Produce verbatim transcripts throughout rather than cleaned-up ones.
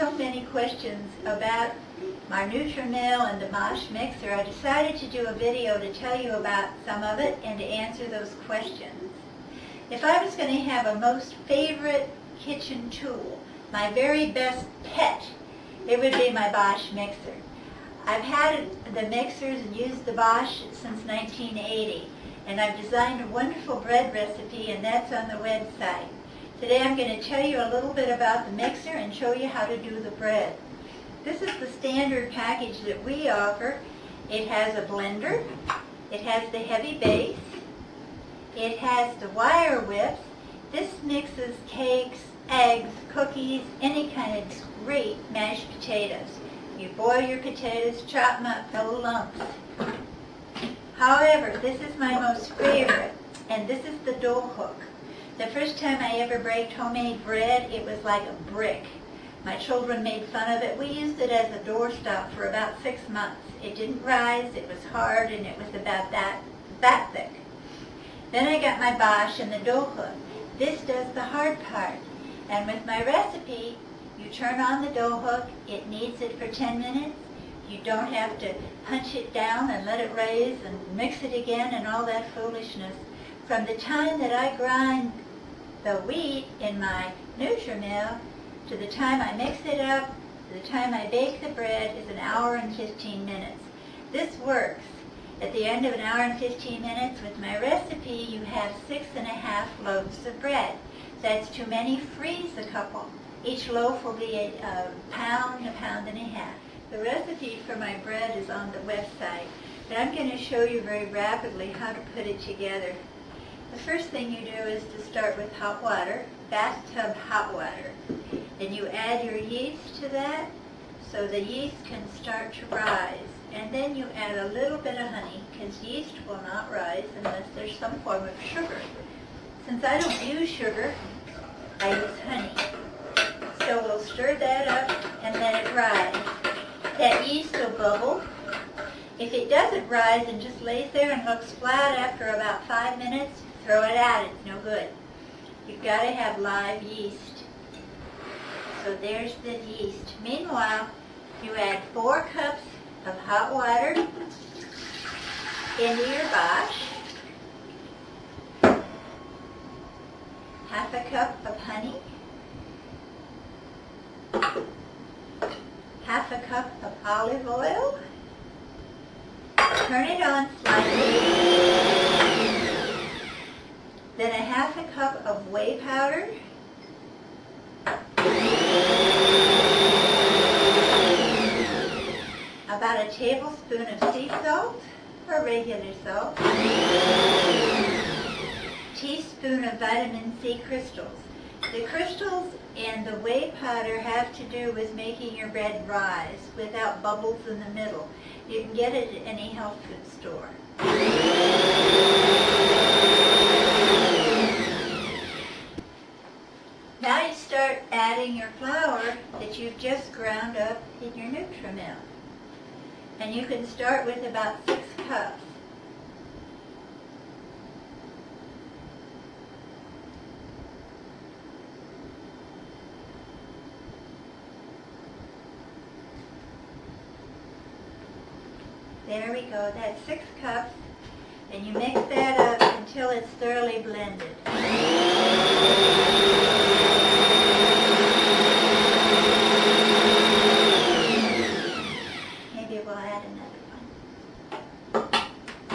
so many questions about my NutriMill and the Bosch mixer, I decided to do a video to tell you about some of it and to answer those questions. If I was going to have a most favorite kitchen tool, my very best pet, it would be my Bosch mixer. I've had the mixers and used the Bosch since nineteen eighty, and I've designed a wonderful bread recipe, and that's on the website. Today I'm going to tell you a little bit about the mixer and show you how to do the bread. This is the standard package that we offer. It has a blender, it has the heavy base, it has the wire whips. This mixes cakes, eggs, cookies, any kind of great mashed potatoes. You boil your potatoes, chop them up, no lumps. However, this is my most favorite, and this is the dough hook. The first time I ever baked homemade bread, it was like a brick. My children made fun of it. We used it as a doorstop for about six months. It didn't rise, it was hard, and it was about that, that thick. Then I got my Bosch and the dough hook. This does the hard part. And with my recipe, you turn on the dough hook, it kneads it for ten minutes. You don't have to punch it down and let it raise and mix it again and all that foolishness. From the time that I grind the wheat in my NutriMill to the time I mix it up, to the time I bake the bread is an hour and fifteen minutes. This works. At the end of an hour and fifteen minutes with my recipe, you have six and a half loaves of bread. That's too many, freeze a couple. Each loaf will be a, a pound, a pound and a half. The recipe for my bread is on the website, but I'm going to show you very rapidly how to put it together. The first thing you do is to start with hot water, bathtub hot water. And you add your yeast to that so the yeast can start to rise. And then you add a little bit of honey, because yeast will not rise unless there's some form of sugar. Since I don't use sugar, I use honey. So we'll stir that up and let it rise. That yeast will bubble. If it doesn't rise and just lays there and looks flat after about five minutes, throw it out, it's no good. You've got to have live yeast. So there's the yeast. Meanwhile, you add four cups of hot water into your Bosch, half a cup of honey, half a cup of olive oil, turn it on slightly, then a half a cup of whey powder, about a tablespoon of sea salt, or regular salt, teaspoon of vitamin C crystals. The crystals and the whey powder have to do with making your bread rise without bubbles in the middle. You can get it at any health food store. Now you start adding your flour that you've just ground up in your NutriMill. And you can start with about six cups. There we go, that's six cups, and you mix that up until it's thoroughly blended. Maybe we'll add another one.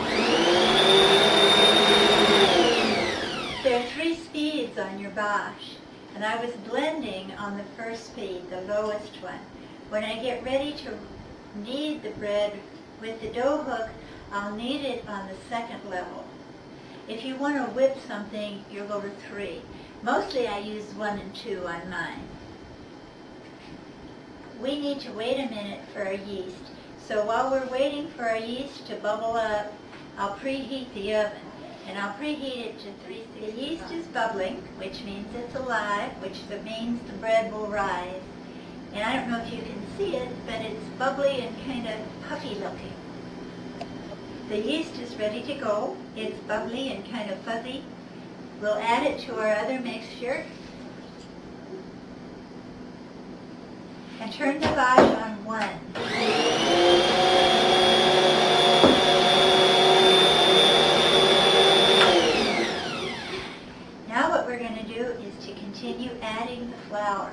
There are three speeds on your Bosch, and I was blending on the first speed, the lowest one. When I get ready to knead the bread with the dough hook, I'll knead it on the second level. If you want to whip something, you'll go to three. Mostly I use one and two on mine. We need to wait a minute for our yeast. So while we're waiting for our yeast to bubble up, I'll preheat the oven. And I'll preheat it to three sixty. The yeast is bubbling, which means it's alive, which means the bread will rise. And I don't know if you can see it, but it's bubbly and kind of puffy looking. The yeast is ready to go. It's bubbly and kind of fuzzy. We'll add it to our other mixture. and turn the Bosch on one. Now what we're going to do is to continue adding the flour.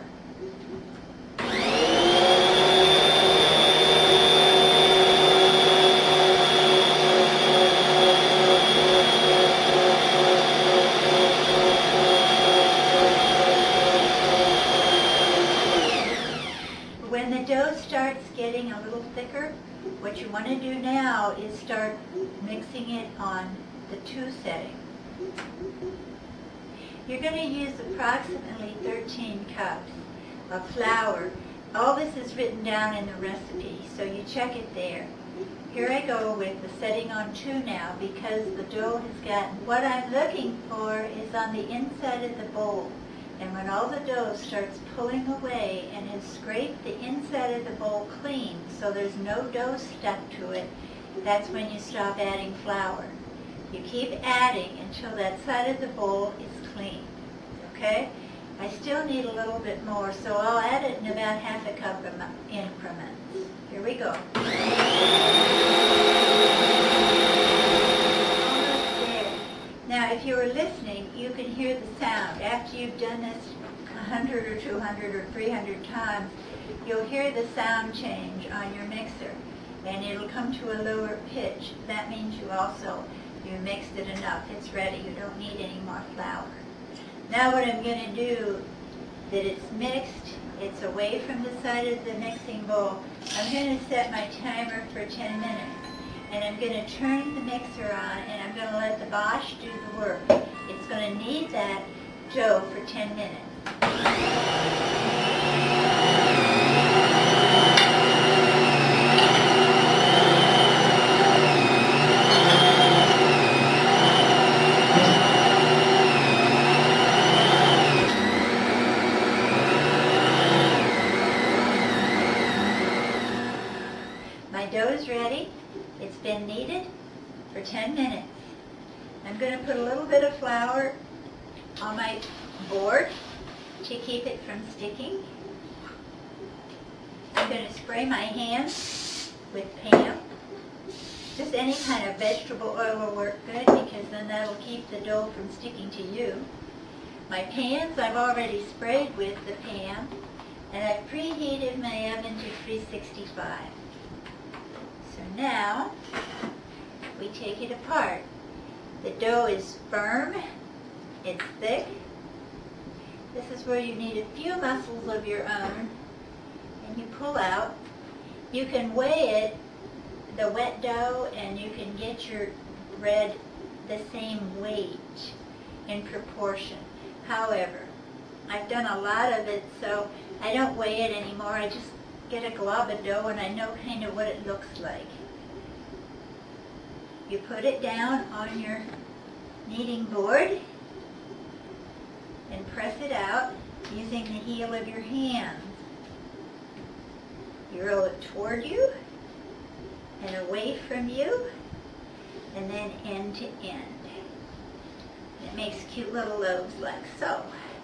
When the dough starts getting a little thicker, what you want to do now is start mixing it on the two setting. You're going to use approximately thirteen cups of flour. All this is written down in the recipe, so you check it there. Here I go with the setting on two now because the dough has gotten, what I'm looking for is on the inside of the bowl. And when all the dough starts pulling away and has scraped the inside of the bowl clean so there's no dough stuck to it, that's when you stop adding flour. You keep adding until that side of the bowl is clean, okay? I still need a little bit more, so I'll add it in about half a cup increments. Here we go. Now, if you were listening, you can hear the sound. After you've done this one hundred or two hundred or three hundred times, you'll hear the sound change on your mixer, and it'll come to a lower pitch. That means you also, you mixed it enough. It's ready. You don't need any more flour. Now what I'm going to do, that it's mixed, it's away from the side of the mixing bowl, I'm going to set my timer for ten minutes. And I'm going to turn the mixer on and I'm going to let the Bosch do the work. It's going to knead that dough for ten minutes. My dough is ready. It's been kneaded for ten minutes. I'm going to put a little bit of flour on my board to keep it from sticking. I'm going to spray my hands with Pam. Just any kind of vegetable oil will work good because then that'll keep the dough from sticking to you. My pans I've already sprayed with the Pam, and I've preheated my oven to three sixty-five. So now, we take it apart. The dough is firm, it's thick. This is where you need a few muscles of your own, and you pull out. You can weigh it, the wet dough, and you can get your bread the same weight in proportion. However, I've done a lot of it, so I don't weigh it anymore. I just get a glob of dough and I know kind of what it looks like. You put it down on your kneading board and press it out using the heel of your hands. You roll it toward you and away from you and then end to end. It makes cute little loaves like so.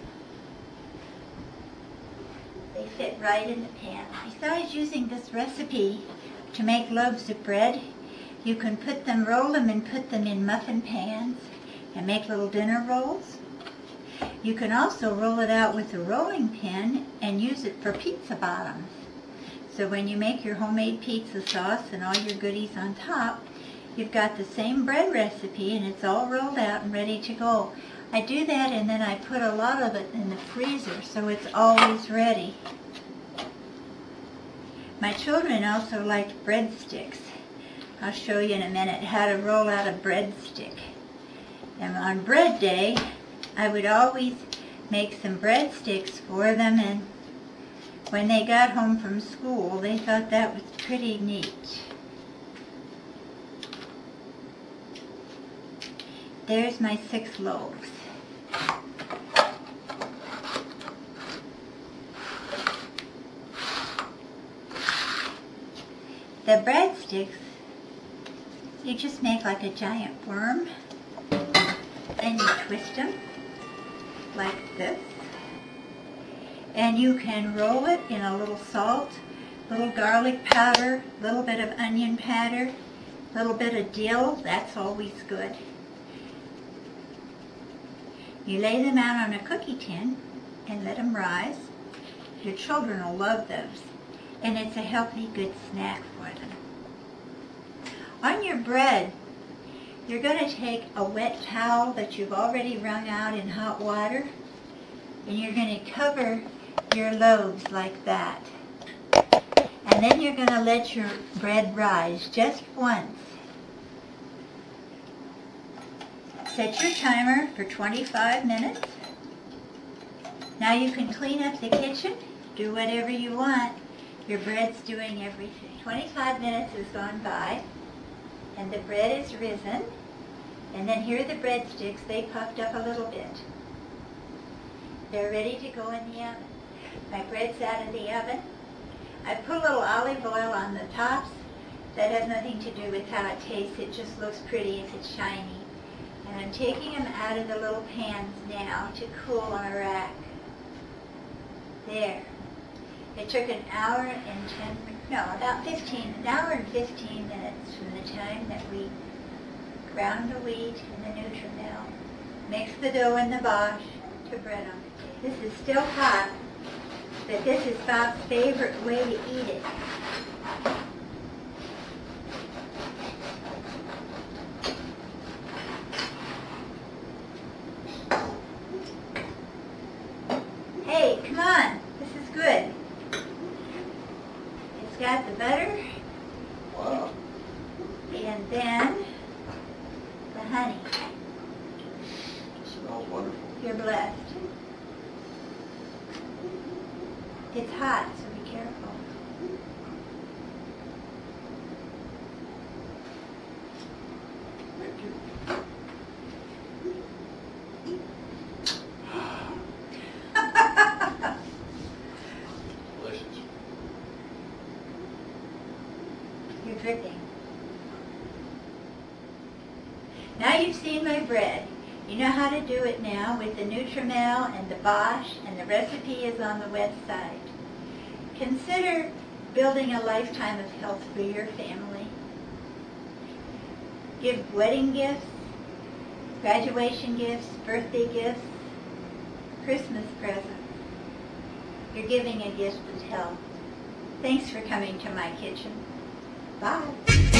They fit right in the pan. Besides using this recipe to make loaves of bread, you can put them, roll them and put them in muffin pans and make little dinner rolls. You can also roll it out with a rolling pin and use it for pizza bottoms. So when you make your homemade pizza sauce and all your goodies on top, you've got the same bread recipe and it's all rolled out and ready to go. I do that and then I put a lot of it in the freezer so it's always ready. My children also liked breadsticks. I'll show you in a minute how to roll out a breadstick. And on bread day, I would always make some breadsticks for them, and when they got home from school, they thought that was pretty neat. There's my six loaves. The breadsticks, you just make like a giant worm, then you twist them like this, And you can roll it in a little salt, little garlic powder, little bit of onion powder, little bit of dill. That's always good. You lay them out on a cookie tin and let them rise. Your children will love those. And it's a healthy, good snack for them. On your bread, you're going to take a wet towel that you've already wrung out in hot water, and you're going to cover your loaves like that. And then you're going to let your bread rise just once. Set your timer for twenty-five minutes. Now you can clean up the kitchen, do whatever you want. Your bread's doing everything. twenty-five minutes has gone by, and the bread is risen. And then here are the breadsticks. They puffed up a little bit. They're ready to go in the oven. My bread's out of the oven. I put a little olive oil on the tops. That has nothing to do with how it tastes. It just looks pretty if it's shiny. And I'm taking them out of the little pans now to cool on a rack. There. It took an hour and ten, no, about fifteen, an hour and fifteen minutes from the time that we ground the wheat and the Nutrimel, mix the dough in the bosh to bread on the table. This is still hot, but this is Bob's favorite way to eat it. Hey, come on, this is good. It's got the butter. Wow. And then the honey. It smells wonderful. You're blessed. It's hot, so be careful. Thank you. Delicious. You're dripping. Now you've seen my bread. You know how to do it now with the Nutrimel and the Bosch, and the recipe is on the website. Consider building a lifetime of health for your family. Give wedding gifts, graduation gifts, birthday gifts, Christmas presents. You're giving a gift of health. Thanks for coming to my kitchen. Bye.